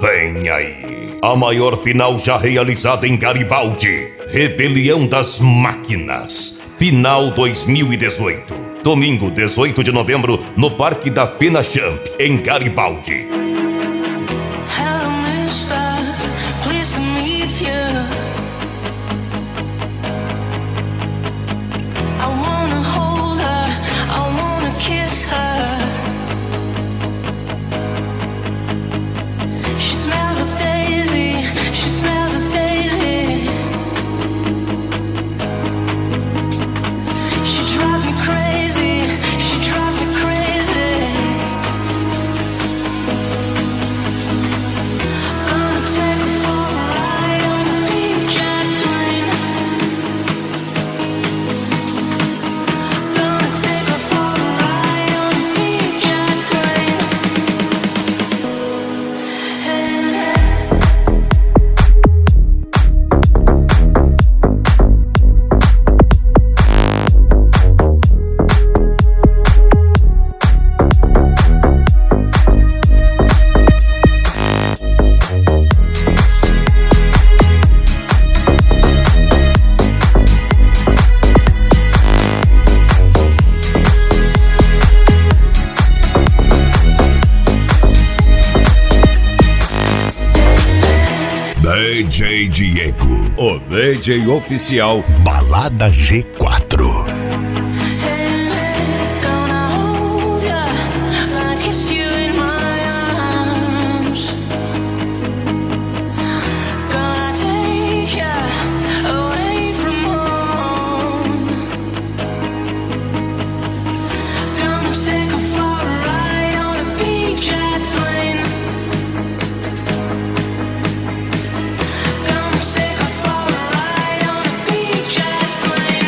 Vem aí, a maior final já realizada em Garibaldi. Rebelião das Máquinas. Final 2018. Domingo, 18 de novembro, no Parque da FenaChamp, em Garibaldi. Hello, mister. Pleased to meet you. I wanna hold her, I wanna kiss her. She smelled the daisy, she smelled the daisy. She drives me crazy, she drives me crazy. Gonna take her for a ride on a big jet plane. Gonna take her for a ride on a big jet plane. DJ Diego, o DJ oficial Balada G4. Gonna hold ya, gonna kiss you in my arms. Gonna take ya away from home. Gonna take her for a ride on a big jet plane. Gonna take her for a ride on a big jet plane.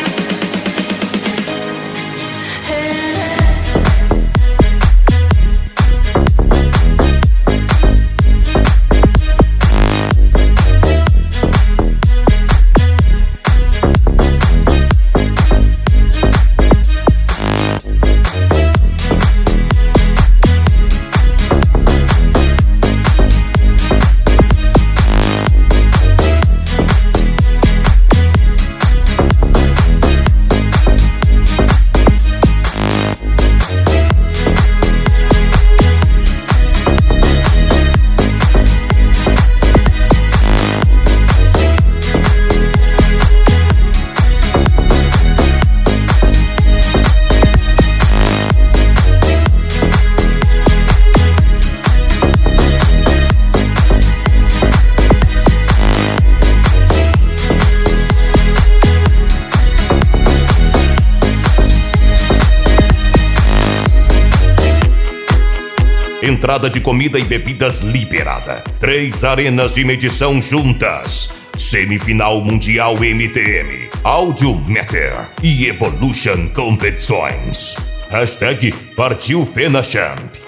Entrada de comida e bebidas liberada. 3 arenas de medição juntas. Semifinal Mundial MTM, Audio Matter e Evolution Competições. Hashtag Partiu FenaChamp.